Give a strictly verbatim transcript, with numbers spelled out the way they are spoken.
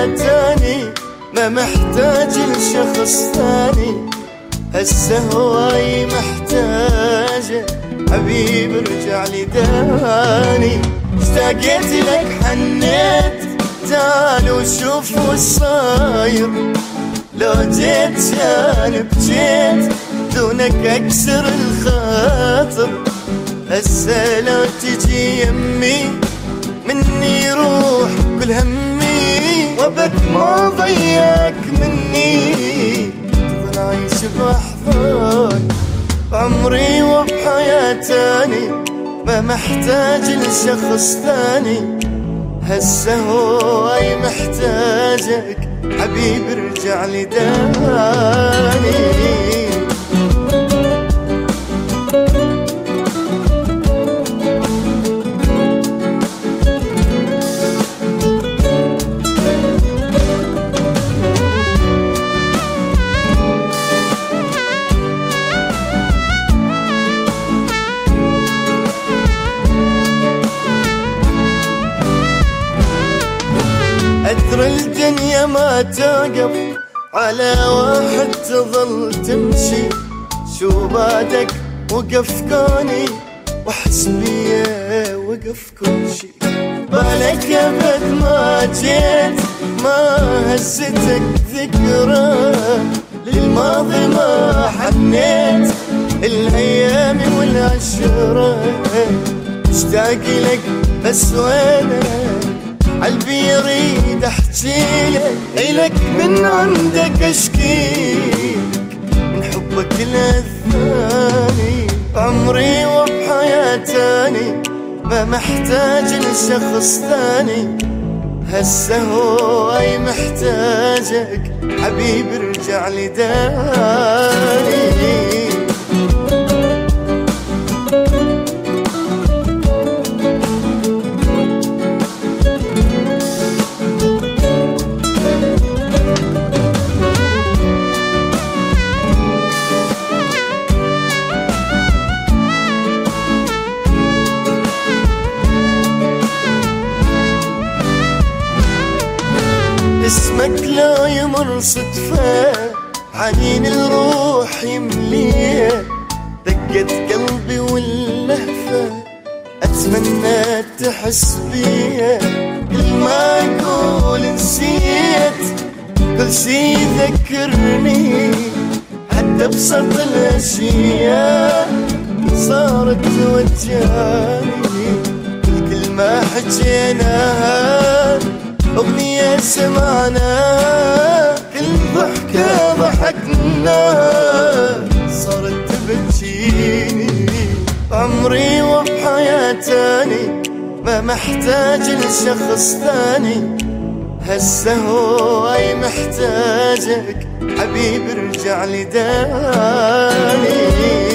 بحياتي ما محتاج لشخص ثاني، هسه هواي محتاجه حبيب ارجع لي داني. اشتاقيت لك حنيت تعال وشوف وش صاير، لو جيت كان بجيت دونك اكسر الخاطر، هسه لو تجي يمي مني يروح كل همي، وابد ما ضيعك مني تظل عايش بأحضان بعمري وبحياتي ما محتاج لشخص ثاني، هسه هواي محتاجك حبيب ارجع لي داني. أدري الدنيا ما توقف على واحد تظل تمشي، شو بعدك وقف كوني وحس بيا وقف كل شي، بالك أبد ما جيت ما هزتك ذكرى للماضي ما حنيت الأيام والعشرة، اشتاق لك بس وينك قلبي يريد احجيلك إلك من عندك اشكيلك من حبك للثاني، عمري وبحياتي ما محتاج لشخص ثاني، هسه هواي محتاجك حبيب ارجع لي داني. اسمك لا يمر صدفة حنين الروح يمليه، دقت قلبي واللهفة أتمنى تحس بيه، كل ما أقول نسيت كل شي ذكرني حتى بسط الأشياء صارت توجهني، كل كلمة حجيناها أغنية سمعنا كل ضحكة ضحكنا صارت تبكيني، عمري وبحياتي ما محتاج لشخص ثاني، هسه هواي محتاجك حبيب ارجع لي داني.